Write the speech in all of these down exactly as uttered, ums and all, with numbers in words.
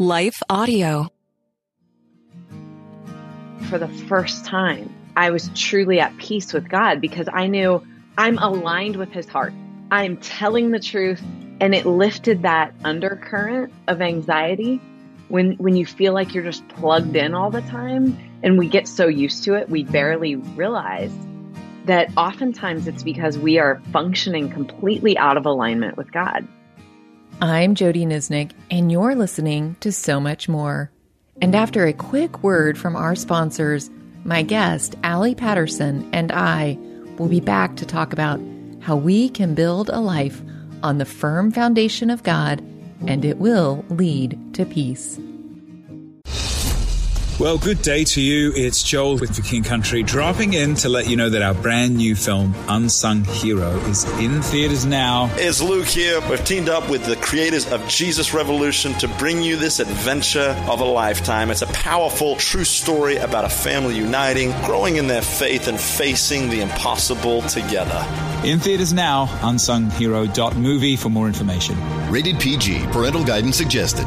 Life Audio. For the first time, I was truly at peace with God because I knew I'm aligned with his heart. I'm telling the truth, and it lifted that undercurrent of anxiety when when you feel like you're just plugged in all the time, and we get so used to it, we barely realize that oftentimes it's because we are functioning completely out of alignment with God. I'm Jody Nisnik, and you're listening to So Much More. And after a quick word from our sponsors, my guest, Allie Patterson, and I will be back to talk about how we can build a life on the firm foundation of God, and it will lead to peace. Well, good day to you. It's Joel with For King Country, dropping in to let you know that our brand new film, Unsung Hero, is in theaters now. It's Luke here. We've teamed up with the creators of Jesus Revolution to bring you this adventure of a lifetime. It's a powerful, true story about a family uniting, growing in their faith, and facing the impossible together. In theaters now, unsung hero dot movie for more information. Rated P G. Parental guidance suggested.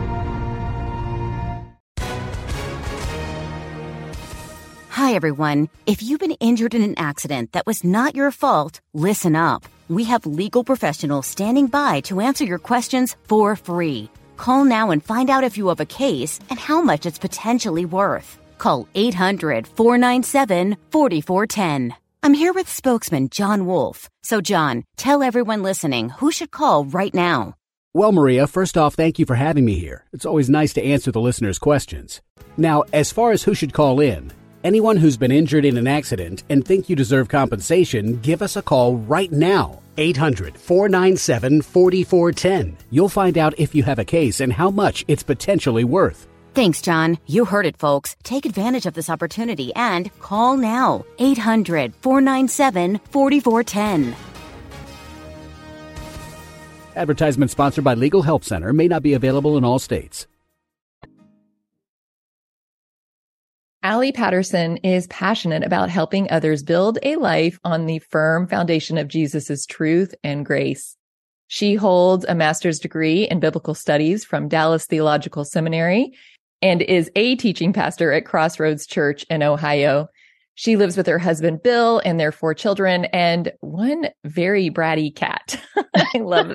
Hi, everyone. If you've been injured in an accident that was not your fault, listen up. We have legal professionals standing by to answer your questions for free. Call now and find out if you have a case and how much it's potentially worth. Call eight hundred, four nine seven, four four one zero. I'm here with spokesman John Wolf. So, John, tell everyone listening who should call right now. Well, Maria, first off, thank you for having me here. It's always nice to answer the listeners' questions. Now, as far as who should call in, anyone who's been injured in an accident and think you deserve compensation, give us a call right now. eight hundred, four nine seven, four four one zero. You'll find out if you have a case and how much it's potentially worth. Thanks, John. You heard it, folks. Take advantage of this opportunity and call now. eight hundred, four nine seven, four four one zero. Advertisement sponsored by Legal Help Center, may not be available in all states. Allie Patterson is passionate about helping others build a life on the firm foundation of Jesus' truth and grace. She holds a master's degree in biblical studies from Dallas Theological Seminary and is a teaching pastor at Crossroads Church in Ohio. She lives with her husband, Bill, and their four children and one very bratty cat. I love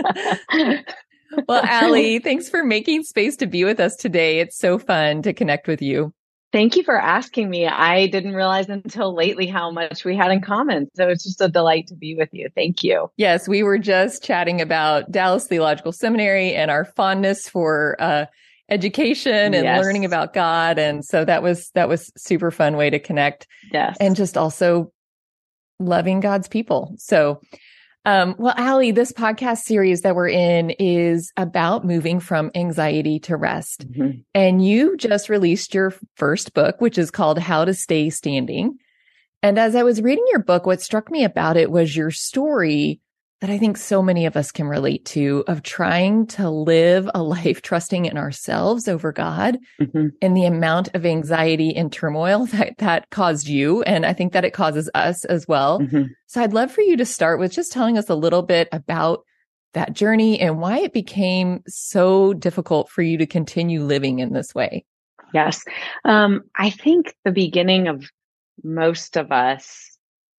that. Well, Allie, thanks for making space to be with us today. It's so fun to connect with you. Thank you for asking me. I didn't realize until lately how much we had in common. So it's just a delight to be with you. Thank you. Yes, we were just chatting about Dallas Theological Seminary and our fondness for uh, education and Yes. learning about God. And so that was that was super fun way to connect. Yes. And just also loving God's people. So Um, well, Allie, this podcast series that we're in is about moving from anxiety to rest. Mm-hmm. And you just released your first book, which is called How to Stay Standing. And as I was reading your book, what struck me about it was your story that I think so many of us can relate to, of trying to live a life trusting in ourselves over God, Mm-hmm. and the amount of anxiety and turmoil that that caused you. And I think that it causes us as well. Mm-hmm. So I'd love for you to start with just telling us a little bit about that journey and why it became so difficult for you to continue living in this way. Yes. Um, I think the beginning of most of us,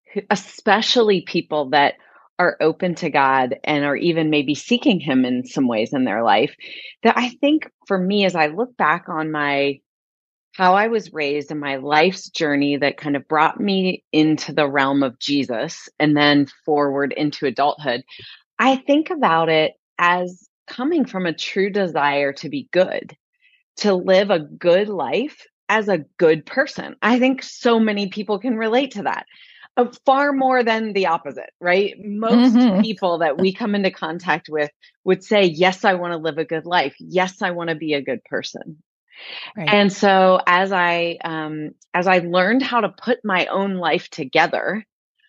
especially people that are open to God and are even maybe seeking him in some ways in their life, that I think for me, as I look back on my, how I was raised and my life's journey that kind of brought me into the realm of Jesus and then forward into adulthood, I think about it as coming from a true desire to be good, to live a good life as a good person. I think so many people can relate to that. Uh, far more than the opposite, right? Most Mhm. people that we come into contact with would say, yes, I want to live a good life. Yes, I want to be a good person. Right. And so as I, um, as I learned how to put my own life together,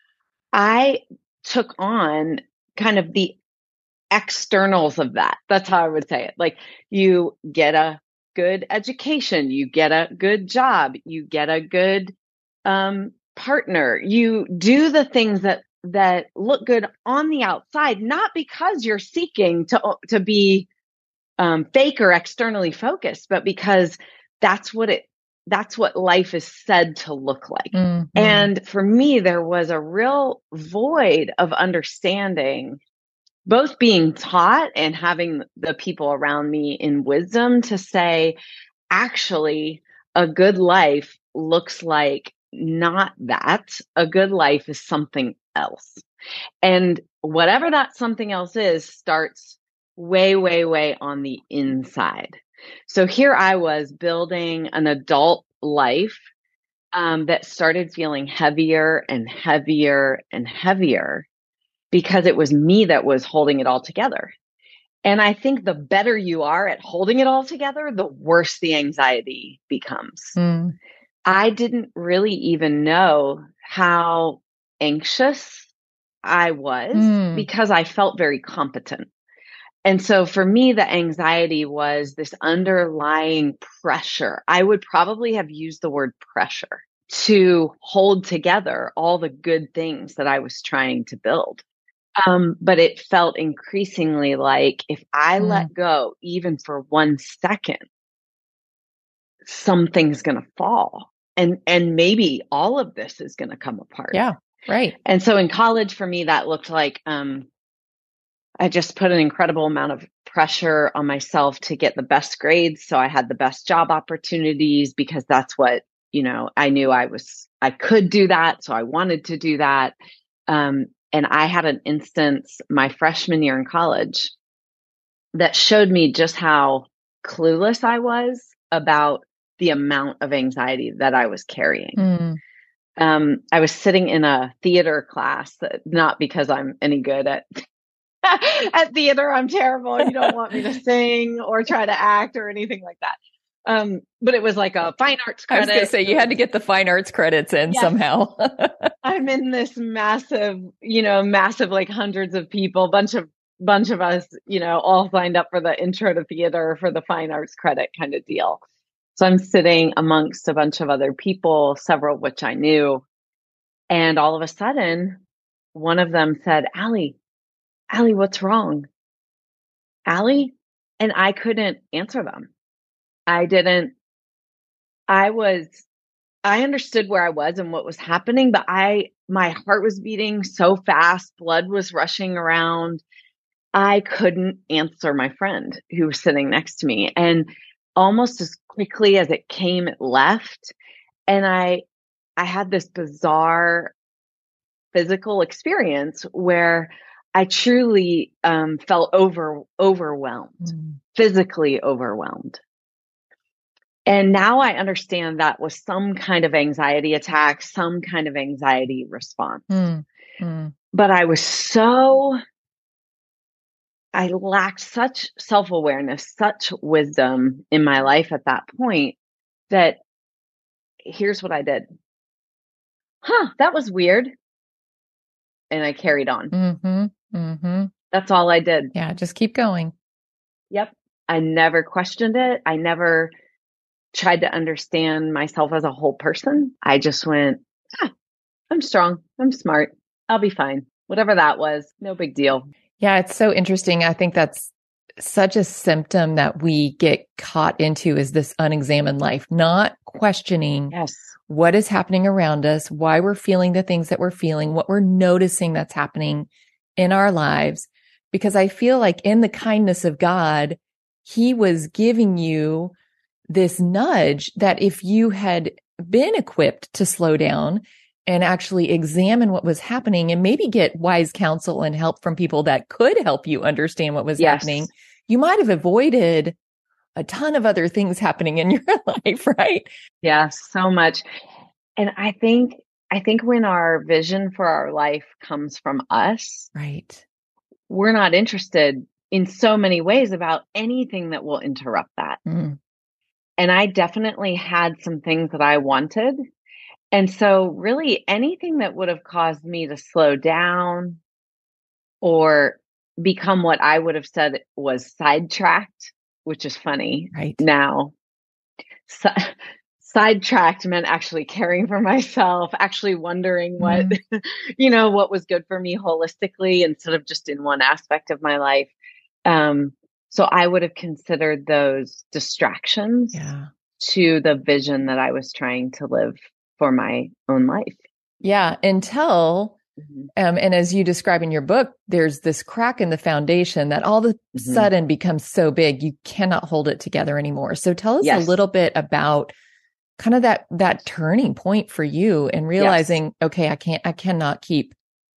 I took on kind of the externals of that. That's how I would say it. Like, you get a good education, you get a good job, you get a good, um, partner, you do the things that that look good on the outside, not because you're seeking to to be um, fake or externally focused, but because that's what it, that's what life is said to look like. Mm-hmm. And for me, there was a real void of understanding, both being taught and having the people around me in wisdom to say, actually, a good life looks like not that. A good life is something else. And whatever that something else is starts way, way, way on the inside. So here I was building an adult life um, that started feeling heavier and heavier and heavier because it was me that was holding it all together. And I think the better you are at holding it all together, the worse the anxiety becomes. Mm. I didn't really even know how anxious I was Mm. because I felt very competent. And so for me, the anxiety was this underlying pressure. I would probably have used the word pressure to hold together all the good things that I was trying to build. Um, but it felt increasingly like if I Mm. let go even for one second, something's going to fall. And, and maybe all of this is going to come apart. Yeah, right. And so in college, for me, that looked like, um, I just put an incredible amount of pressure on myself to get the best grades. So I had the best job opportunities because that's what, you know, I knew I was, I could do that. So I wanted to do that. Um, and I had an instance my freshman year in college that showed me just how clueless I was about the amount of anxiety that I was carrying. Mm. Um, I was sitting in a theater class, that, not because I'm any good at at theater. I'm terrible. You don't want me to sing or try to act or anything like that. Um, but it was like a fine arts I was credit. going to say you had to get the fine arts credits in Yes. somehow. I'm in this massive, you know, massive, like hundreds of people, bunch of, bunch of us, you know, all signed up for the intro to theater for the fine arts credit kind of deal. So I'm sitting amongst a bunch of other people, several of which I knew. And all of a sudden, one of them said, Allie, Allie, what's wrong? Allie? And I couldn't answer them. I didn't, I was, I understood where I was and what was happening, but I, my heart was beating so fast, blood was rushing around. I couldn't answer my friend who was sitting next to me. And almost as quickly as it came, it left. And I, I had this bizarre physical experience where I truly um, felt over overwhelmed, mm. physically overwhelmed. And now I understand that was some kind of anxiety attack, some kind of anxiety response. Mm. Mm. But I was so, I lacked such self-awareness, such wisdom in my life at that point that here's what I did. Huh, that was weird. And I carried on. Mm-hmm. Mm-hmm. That's all I did. Yeah, just keep going. Yep. I never questioned it. I never tried to understand myself as a whole person. I just went, ah, I'm strong. I'm smart. I'll be fine. Whatever that was, no big deal. Yeah, it's so interesting. I think that's such a symptom that we get caught into is this unexamined life, not questioning yes. what is happening around us, why we're feeling the things that we're feeling, what we're noticing that's happening in our lives. Because I feel like in the kindness of God, He was giving you this nudge that if you had been equipped to slow down and actually examine what was happening and maybe get wise counsel and help from people that could help you understand what was yes. happening, you might have avoided a ton of other things happening in your life, right? Yeah, so much. And I think, I think when our vision for our life comes from us, right, we're not interested in so many ways about anything that will interrupt that. Mm. And I definitely had some things that I wanted. And so really anything that would have caused me to slow down or become what I would have said was sidetracked, which is funny right now. So, sidetracked meant actually caring for myself, actually wondering what, mm. you know, what was good for me holistically instead of just in one aspect of my life. Um, So I would have considered those distractions Yeah. to the vision that I was trying to live for my own life. Yeah. Until, Mm-hmm. um, and as you describe in your book, there's this crack in the foundation that all of a Mm-hmm. sudden becomes so big, you cannot hold it together anymore. So tell us Yes. a little bit about kind of that, that turning point for you and realizing, Yes. okay, I can't, I cannot keep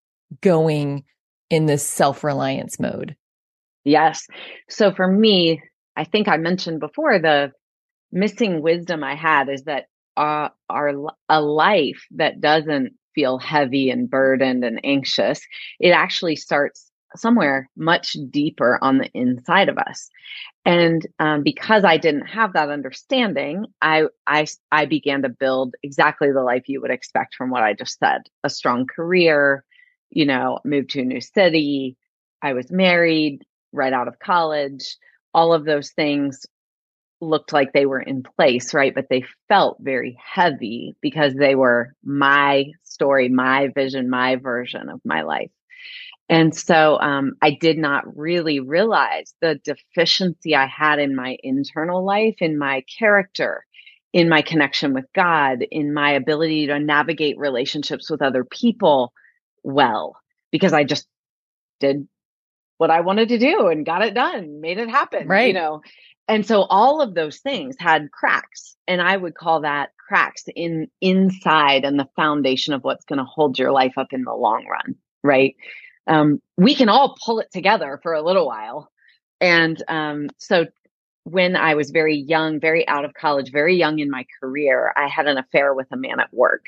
going in this self-reliance mode. Yes. So for me, I think I mentioned before, the missing wisdom I had is that uh, our a life that doesn't feel heavy and burdened and anxious, it actually starts somewhere much deeper on the inside of us. And um, because I didn't have that understanding, I, I, I began to build exactly the life you would expect from what I just said. A strong career, you know, moved to a new city. I was married right out of college. All of those things looked like they were in place, right? But they felt very heavy because they were my story, my vision, my version of my life. And so um, I did not really realize the deficiency I had in my internal life, in my character, in my connection with God, in my ability to navigate relationships with other people well, because I just did what I wanted to do and got it done, made it happen, Right. you know. And so all of those things had cracks, and I would call that cracks in inside and the foundation of what's going to hold your life up in the long run, right? Um, we can all pull it together for a little while. And um, so when I was very young, very out of college, very young in my career, I had an affair with a man at work.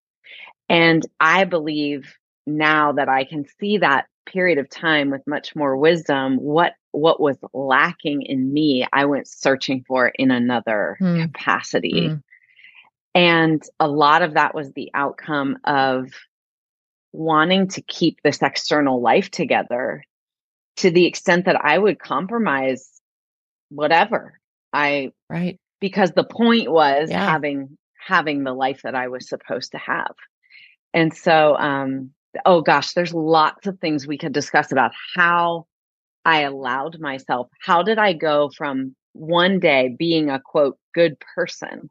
And I believe now that I can see that period of time with much more wisdom, what what was lacking in me, I went searching for in another Mm. capacity. Mm. And a lot of that was the outcome of wanting to keep this external life together to the extent that I would compromise whatever I, Right. because the point was Yeah. having, having the life that I was supposed to have. And so, um, oh gosh, there's lots of things we could discuss about how I allowed myself. How did I go from one day being a quote, good person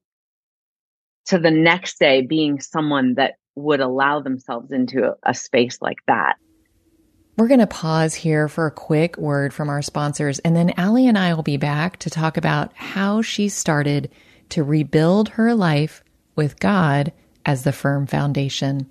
to the next day being someone that would allow themselves into a, a space like that? We're going to pause here for a quick word from our sponsors, and then Allie and I will be back to talk about how she started to rebuild her life with God as the firm foundation.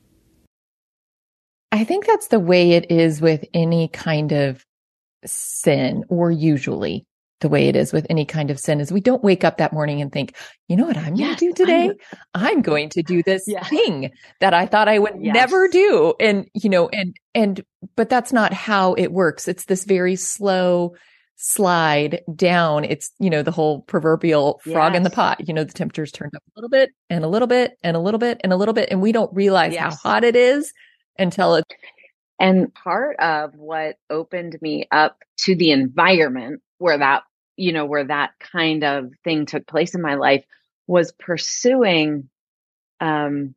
I think that's the way it is with any kind of sin, or usually the way it is with any kind of sin, is we don't wake up that morning and think, you know what I'm Yes, going to do today? I'm, I'm going to do this Yes. thing that I thought I would Yes. never do. And, you know, and, and, but that's not how it works. It's this very slow slide down. It's, you know, the whole proverbial frog in the Yes. pot. You know, the temperature's turned up a little bit and a little bit and a little bit and a little bit. And we don't realize Yes. how hot it is until it's And part of what opened me up to the environment where that, you know, where that kind of thing took place in my life was pursuing um,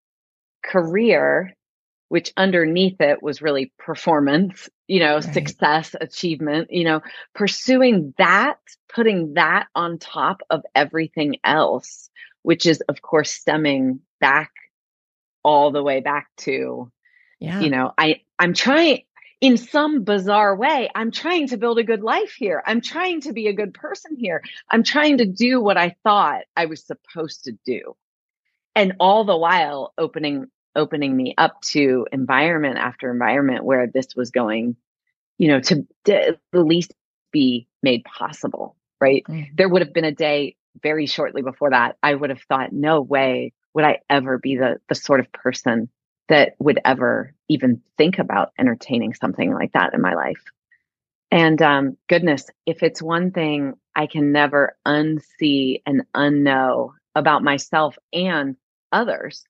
career, which underneath it was really performance, you know, Right. success, achievement, you know, pursuing that, putting that on top of everything else, which is, of course, stemming back all the way back to, yeah. you know, I, I'm trying in some bizarre way, I'm trying to build a good life here. I'm trying to be a good person here. I'm trying to do what I thought I was supposed to do. And all the while opening, opening me up to environment after environment where this was going, you know, to, to at least be made possible, right? Mm. There would have been a day very shortly before that. I would have thought, no way would I ever be the, the sort of person that would ever even think about entertaining something like that in my life. And um, goodness, if it's one thing I can never unsee and unknow about myself and others,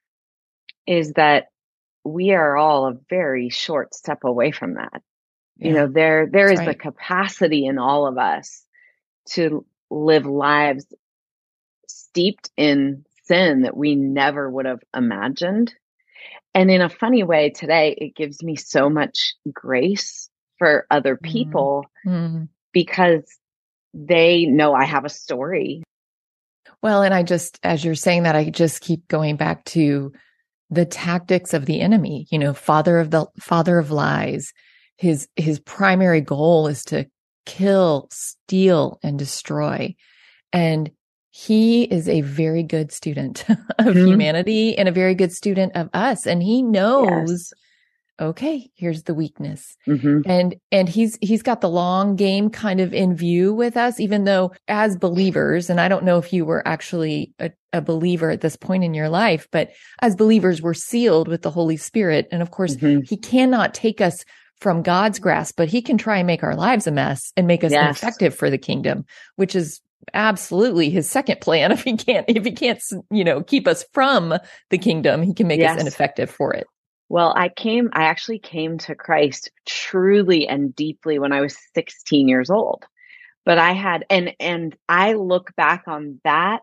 is that we are all a very short step away from that. Yeah. You know, there there That's is right. the capacity in all of us to live lives steeped in sin that we never would have imagined. And in a funny way today, it gives me so much grace for other people Mm. because they know I have a story. Well, and I just, as you're saying that, I just keep going back to the tactics of the enemy, you know, father of the father of lies. His, his primary goal is to kill, steal, and destroy. And he is a very good student of mm-hmm. humanity and a very good student of us. And he knows, yes. okay, here's the weakness. Mm-hmm. And, and he's, he's got the long game kind of in view with us, even though as believers, and I don't know if you were actually a, a believer at this point in your life, but as believers, we're sealed with the Holy Spirit. And of course, mm-hmm. he cannot take us from God's grasp, but he can try and make our lives a mess and make us yes. ineffective for the kingdom, which is absolutely his second plan. If he can't, if he can't, you know, keep us from the kingdom, he can make yes. us ineffective for it. Well, I came, I actually came to Christ truly and deeply when I was sixteen years old. But I had, and, and I look back on that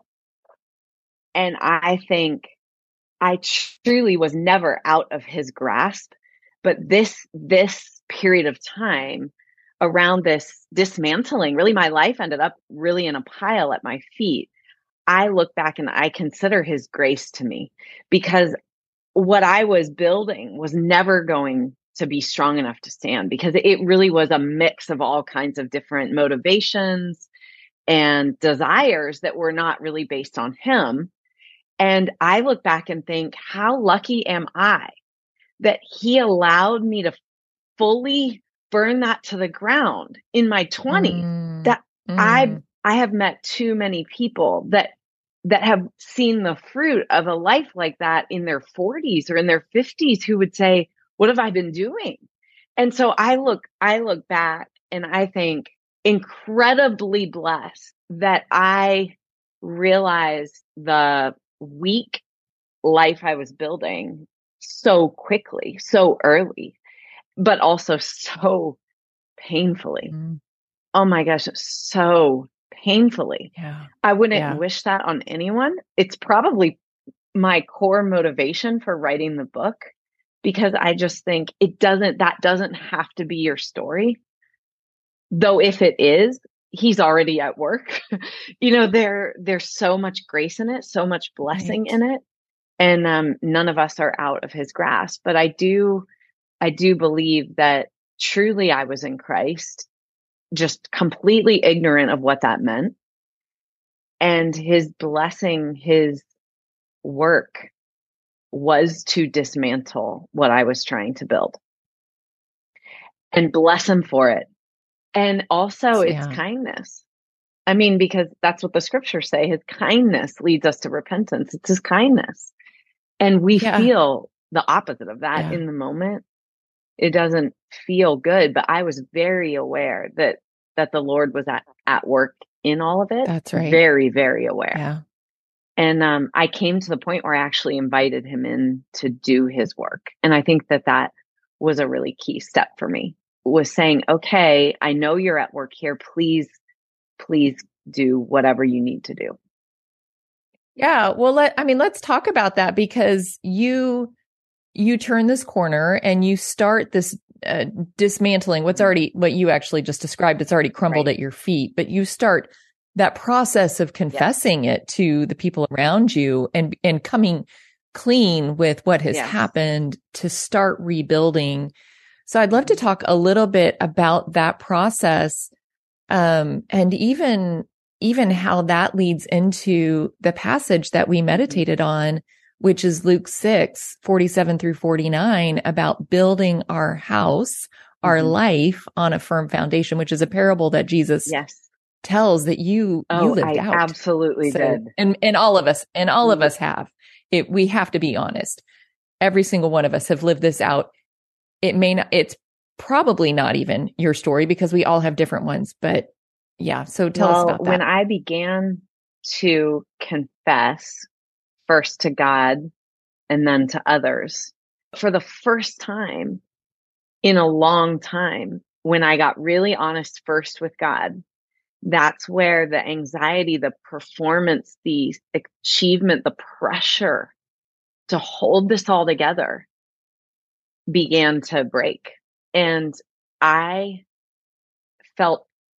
and I think I truly was never out of his grasp. But this, this period of time around this dismantling, really my life ended up really in a pile at my feet. I look back and I consider his grace to me, because what I was building was never going to be strong enough to stand, because it really was a mix of all kinds of different motivations and desires that were not really based on him. And I look back and think, how lucky am I that he allowed me to fully burn that to the ground in my twenties. Mm, that mm. I I have met too many people that that have seen the fruit of a life like that in their forties or in their fifties, who would say, what have I been doing? And so I look I look back and I think incredibly blessed that I realized the weak life I was building so quickly, so early, but also so painfully. Mm. Oh my gosh, so painfully. Yeah. I wouldn't yeah. wish that on anyone. It's probably my core motivation for writing the book, because I just think it doesn't, that doesn't have to be your story. Though if it is, he's already at work. You know, there, there's so much grace in it, so much blessing right. in it. And um, none of us are out of his grasp. But I do, I do believe that truly I was in Christ, just completely ignorant of what that meant. And his blessing, his work was to dismantle what I was trying to build, and bless him for it. And also yeah. it's kindness. I mean, because that's what the scriptures say, his kindness leads us to repentance. It's his kindness. And we yeah. feel the opposite of that yeah. in the moment. It doesn't feel good, but I was very aware that, that the Lord was at, at work in all of it. That's right. Very, very aware. Yeah. And um, I came to the point where I actually invited him in to do his work. And I think that that was a really key step for me, was saying, okay, I know you're at work here. Please, please do whatever you need to do. Yeah. Well, let, I mean, let's talk about that, because you, you turn this corner and you start this uh, dismantling what's already, what you actually just described. It's already crumbled right. at your feet, but you start that process of confessing yes. it to the people around you and, and coming clean with what has yes. happened to start rebuilding. So I'd love to talk a little bit about that process. Um, and even, even how that leads into the passage that we meditated on, which is Luke six, forty-seven through forty-nine, about building our house, our mm-hmm. life on a firm foundation, which is a parable that Jesus yes. tells that you, oh, you lived I out. Absolutely so, did. And, and all of us, and all mm-hmm. of us have it. We have to be honest. Every single one of us have lived this out. It may not, it's probably not even your story, because we all have different ones, but yeah. So tell well, us about that. When I began to confess first to God and then to others, for the first time in a long time, when I got really honest first with God, that's where the anxiety, the performance, the achievement, the pressure to hold this all together began to break. And I felt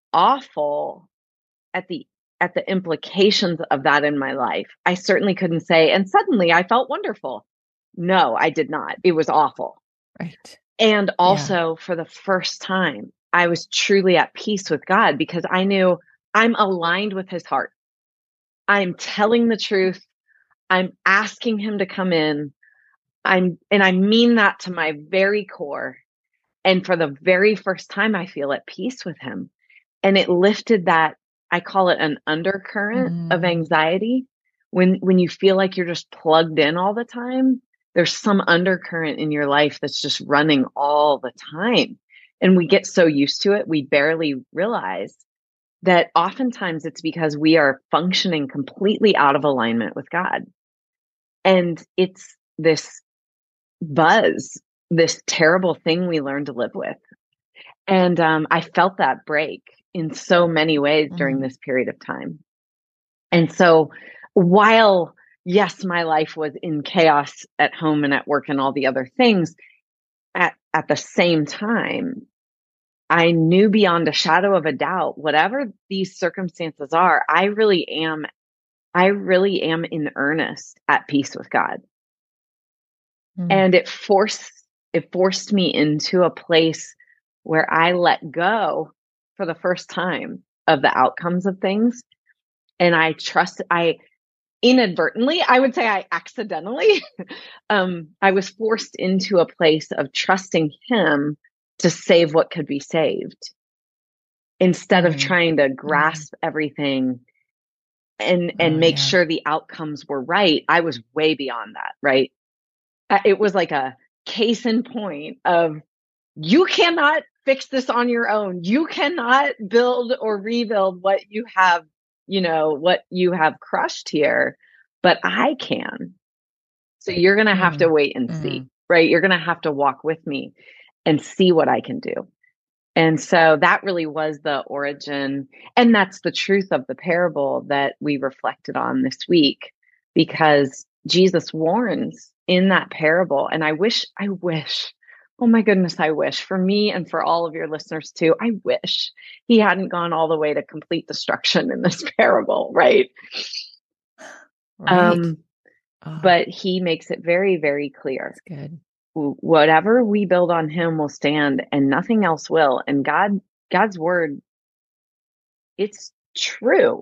awful at the at the implications of that in my life. I certainly couldn't say, and suddenly I felt wonderful. No, I did not. It was awful. Right. And also yeah. for the first time, I was truly at peace with God because I knew I'm aligned with his heart. I'm telling the truth. I'm asking him to come in. I'm, and I mean that to my very core. And for the very first time, I feel at peace with him. And it lifted that, I call it an undercurrent mm. of anxiety. When, when you feel like you're just plugged in all the time, there's some undercurrent in your life that's just running all the time. And we get so used to it, we barely realize that oftentimes it's because we are functioning completely out of alignment with God. And it's this buzz, this terrible thing we learn to live with. And um, I felt that break in so many ways during this period of time. And so while, yes, my life was in chaos at home and at work and all the other things, at, at the same time, I knew beyond a shadow of a doubt, whatever these circumstances are, I really am, I really am in earnest at peace with God. Mm. And it forced, it forced me into a place where I let go for the first time of the outcomes of things. And I trust, I inadvertently, I would say I accidentally, um, I was forced into a place of trusting him to save what could be saved instead mm. of trying to grasp mm. everything and, and oh, make yeah. sure the outcomes were right. I was way beyond that, right? It was like a case in point of you cannot fix this on your own. You cannot build or rebuild what you have, you know, what you have crushed here, but I can. So you're going to have mm. to wait and mm. see, right? You're going to have to walk with me and see what I can do. And so that really was the origin. And that's the truth of the parable that we reflected on this week, because Jesus warns in that parable. And I wish, I wish, oh my goodness, I wish for me and for all of your listeners too, I wish he hadn't gone all the way to complete destruction in this parable, right? Right. Um, oh. But he makes it very, very clear. That's good. Whatever we build on him will stand and nothing else will. And God, God's word, it's true.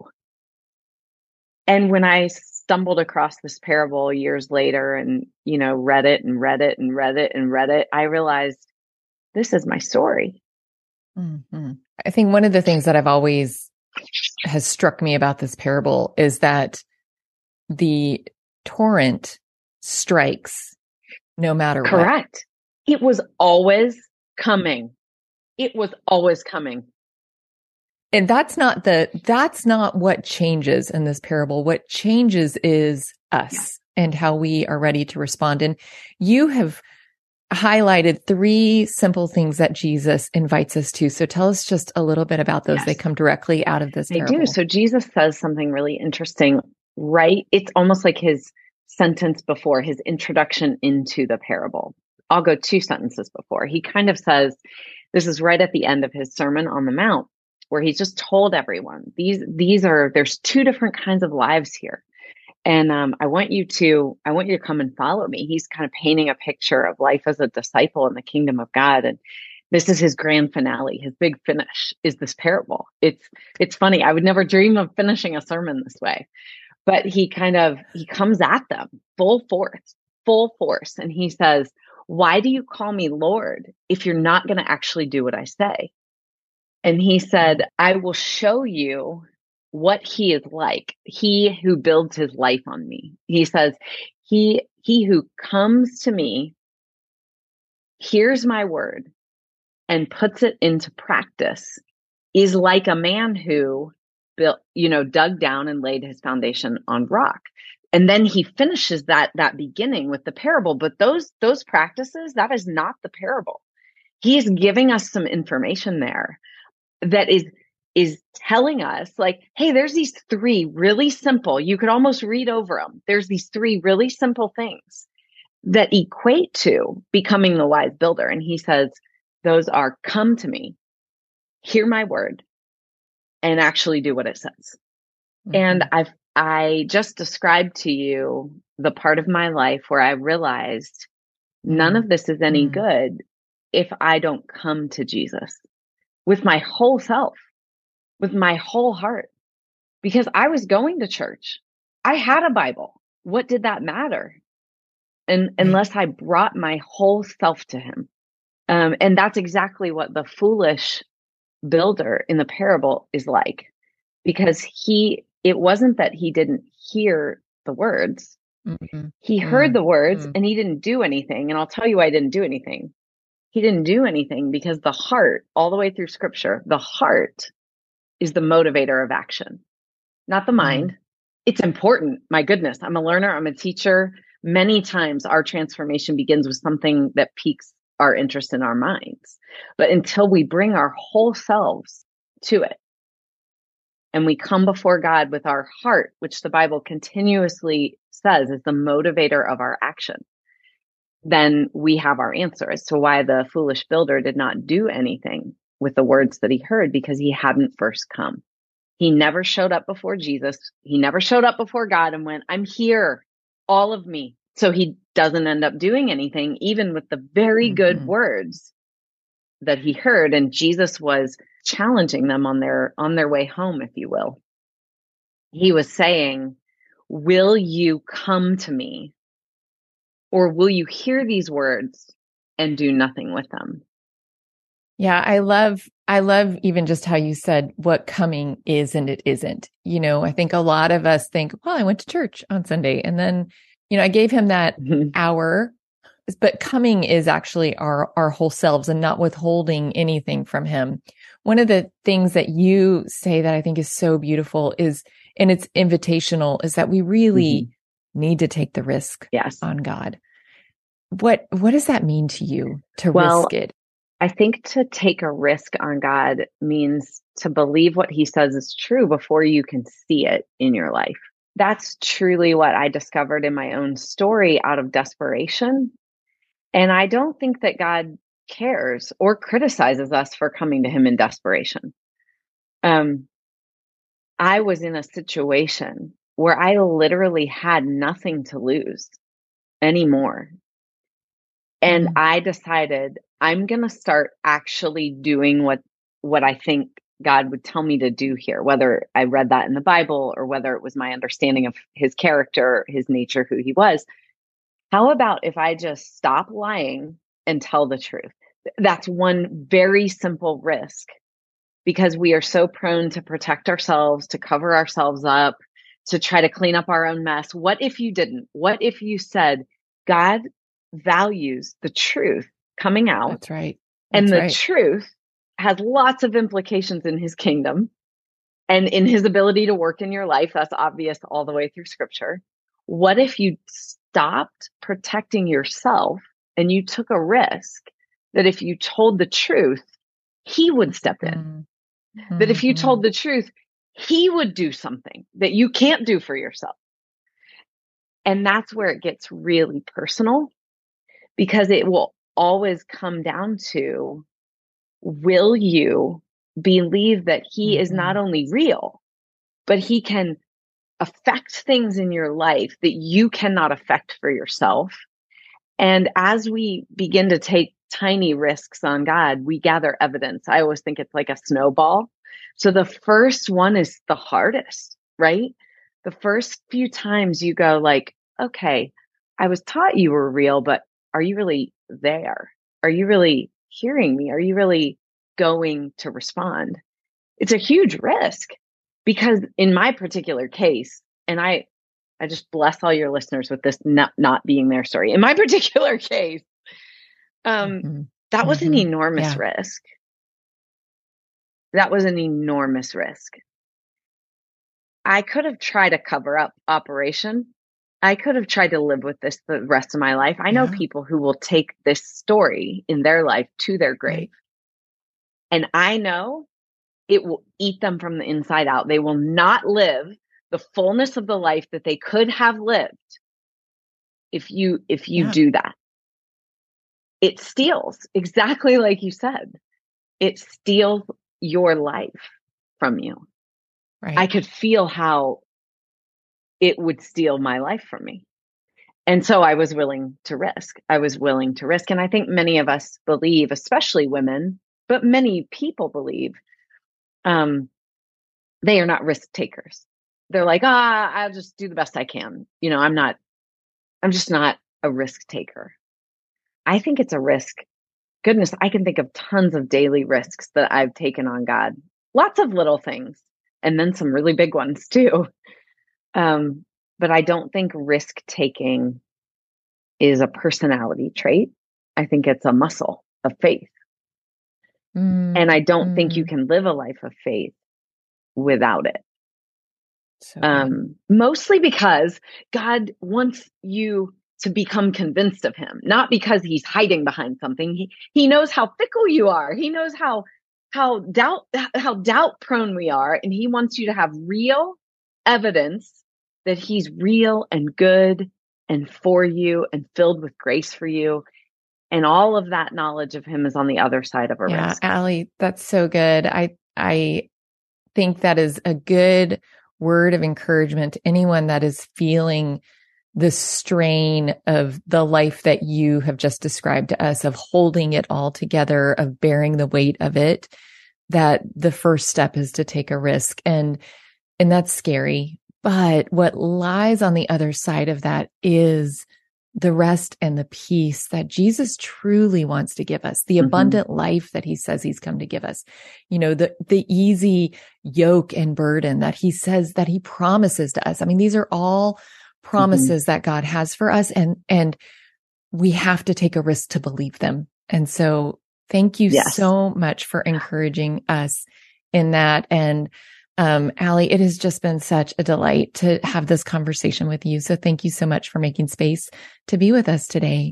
And when I stumbled across this parable years later and, you know, read it and read it and read it and read it, I realized this is my story. Mm-hmm. I think one of the things that I've always has struck me about this parable is that the torrent strikes no matter what. Correct. It was always coming. It was always coming. And that's not the, that's not what changes in this parable. What changes is us and how we are ready to respond. And you have highlighted three simple things that Jesus invites us to. So tell us just a little bit about those. Yes. They come directly out of this they parable. They do. So Jesus says something really interesting, right? It's almost like his sentence before, his introduction into the parable. I'll go two sentences before. He kind of says, this is right at the end of his Sermon on the Mount, where he's just told everyone, these, these are, there's two different kinds of lives here. And um, I want you to, I want you to come and follow me. He's kind of painting a picture of life as a disciple in the kingdom of God. And this is his grand finale. His big finish is this parable. It's, it's funny. I would never dream of finishing a sermon this way, but he kind of, he comes at them full force, full force. And he says, why do you call me Lord if you're not going to actually do what I say? And he said, I will show you what he is like. He who builds his life on me. He says, he, he who comes to me, hears my word and puts it into practice is like a man who built, you know, dug down and laid his foundation on rock. And then he finishes that, that beginning with the parable. But those, those practices, that is not the parable. He's giving us some information there that is, is telling us like, hey, there's these three really simple, you could almost read over them. There's these three really simple things that equate to becoming the wise builder. And he says, those are come to me, hear my word, and actually do what it says. Mm-hmm. And I've, I just described to you the part of my life where I realized mm-hmm. none of this is any mm-hmm. good if I don't come to Jesus with my whole self, with my whole heart, because I was going to church. I had a Bible. What did that matter? And right. unless I brought my whole self to him. Um, and that's exactly what the foolish builder in the parable is like, because he, it wasn't that he didn't hear the words. Mm-hmm. He heard mm-hmm. the words mm-hmm. and he didn't do anything. And I'll tell you why I didn't do anything. He didn't do anything because the heart, all the way through scripture, the heart is the motivator of action, not the mind. Mm-hmm. It's important. My goodness, I'm a learner. I'm a teacher. Many times our transformation begins with something that piques our interest in our minds. But until we bring our whole selves to it and we come before God with our heart, which the Bible continuously says is the motivator of our action, then we have our answer as to why the foolish builder did not do anything with the words that he heard, because he hadn't first come. He never showed up before Jesus. He never showed up before God and went, I'm here, all of me. So he doesn't end up doing anything, even with the very mm-hmm. good words that he heard. And Jesus was challenging them on their, on their way home, if you will. He was saying, will you come to me? Or will you hear these words and do nothing with them? Yeah, I love, I love even just how you said what coming is and it isn't. You know, I think a lot of us think, well, I went to church on Sunday and then, you know, I gave him that mm-hmm. hour, but coming is actually our, our whole selves and not withholding anything from him. One of the things that you say that I think is so beautiful is, and it's invitational, is that we really mm-hmm. need to take the risk yes. on God. What, what does that mean to you to well, risk it? I think to take a risk on God means to believe what he says is true before you can see it in your life. That's truly what I discovered in my own story out of desperation. And I don't think that God cares or criticizes us for coming to him in desperation. Um, I was in a situation where I literally had nothing to lose anymore. And mm-hmm. I decided I'm going to start actually doing what, what I think God would tell me to do here, whether I read that in the Bible or whether it was my understanding of his character, his nature, who he was. How about if I just stop lying and tell the truth? That's one very simple risk, because we are so prone to protect ourselves, to cover ourselves up, to try to clean up our own mess. What if you didn't? What if you said, God values the truth coming out? That's right. That's and the right. truth has lots of implications in his kingdom and in his ability to work in your life. That's obvious all the way through scripture. What if you stopped protecting yourself and you took a risk that if you told the truth, he would step in? Mm-hmm. That if you told the truth, he would do something that you can't do for yourself. And that's where it gets really personal, because it will always come down to, will you believe that he mm-hmm. is not only real, but he can affect things in your life that you cannot affect for yourself? And as we begin to take tiny risks on God, we gather evidence. I always think it's like a snowball. So the first one is the hardest, right? The first few times you go like, okay, I was taught you were real, but are you really there? Are you really hearing me? Are you really going to respond? It's a huge risk, because in my particular case, and I, I just bless all your listeners with this not, not being their story. In my particular case, um, mm-hmm. that was mm-hmm. an enormous yeah. risk. That was an enormous risk. I could have tried a cover up operation. I could have tried to live with this the rest of my life. I know yeah. people who will take this story in their life to their grave. Right. And I know it will eat them from the inside out. They will not live the fullness of the life that they could have lived if you, if you yeah. do that. It steals, exactly like you said. It steals your life from you. Right. I could feel how it would steal my life from me. And so I was willing to risk. I was willing to risk. And I think many of us believe, especially women, but many people believe, um, they are not risk takers. They're like, ah, I'll just do the best I can. You know, I'm not, I'm just not a risk taker. I think it's a risk. Goodness, I can think of tons of daily risks that I've taken on God. Lots of little things, and then some really big ones too. Um, but I don't think risk taking is a personality trait. I think it's a muscle of faith. Mm, and I don't mm. think you can live a life of faith without it. So Um, mostly because God wants you to become convinced of him, not because he's hiding behind something. He, he knows how fickle you are. He knows how, how doubt, how doubt prone we are. And he wants you to have real evidence that he's real and good and for you and filled with grace for you. And all of that knowledge of him is on the other side of a yeah, risk. Allie, that's so good. I, I think that is a good word of encouragement to anyone that is feeling the strain of the life that you have just described to us, of holding it all together, of bearing the weight of it, that the first step is to take a risk. And, and that's scary. But what lies on the other side of that is the rest and the peace that Jesus truly wants to give us, the mm-hmm. abundant life that he says he's come to give us, you know, the, the easy yoke and burden that he says that he promises to us. I mean, these are all promises mm-hmm. that God has for us, and, and we have to take a risk to believe them. And so thank you yes. so much for encouraging us in that. And Um, Allie, it has just been such a delight to have this conversation with you. So thank you so much for making space to be with us today.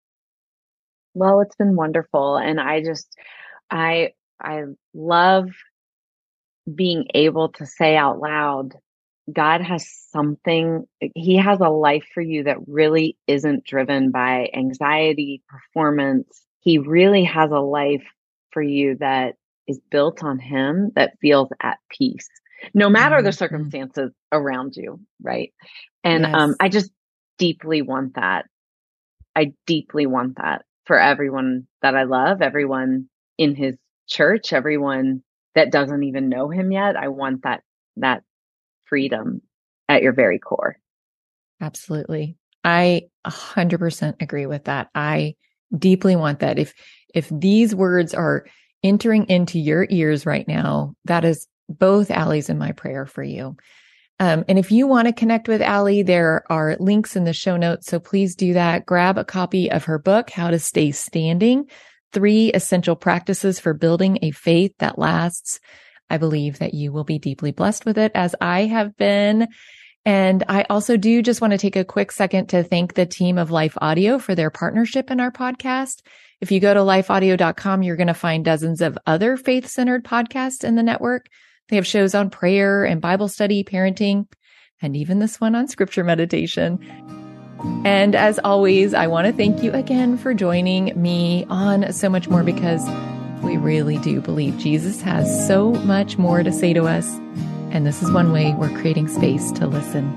Well, it's been wonderful. And I just, I, I love being able to say out loud, God has something, he has a life for you that really isn't driven by anxiety, performance. He really has a life for you that is built on him, that feels at peace, no matter mm-hmm. the circumstances around you. Right. And, yes. um, I just deeply want that. I deeply want that for everyone that I love, everyone in his church, everyone that doesn't even know him yet. I want that, that freedom at your very core. Absolutely. I a hundred percent agree with that. I deeply want that. If, if these words are entering into your ears right now, that is both Allie's and my prayer for you. Um, and if you want to connect with Allie, there are links in the show notes. So please do that. Grab a copy of her book, How to Stay Standing, Three Essential Practices for Building a Faith That Lasts. I believe that you will be deeply blessed with it, as I have been. And I also do just want to take a quick second to thank the team of Life Audio for their partnership in our podcast. If you go to life audio dot com, you're going to find dozens of other faith-centered podcasts in the network. They have shows on prayer and Bible study, parenting, and even this one on scripture meditation. And as always, I want to thank you again for joining me on So Much More, because we really do believe Jesus has so much more to say to us. And this is one way we're creating space to listen.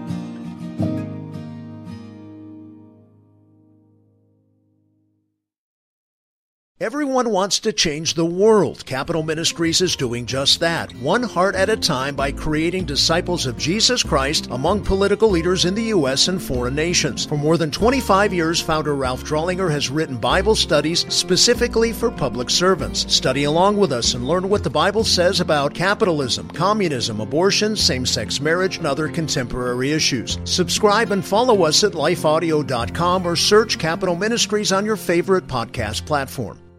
Everyone wants to change the world. Capital Ministries is doing just that, one heart at a time, by creating disciples of Jesus Christ among political leaders in the U S and foreign nations. For more than twenty-five years, founder Ralph Drollinger has written Bible studies specifically for public servants. Study along with us and learn what the Bible says about capitalism, communism, abortion, same-sex marriage, and other contemporary issues. Subscribe and follow us at life audio dot com or search Capital Ministries on your favorite podcast platform.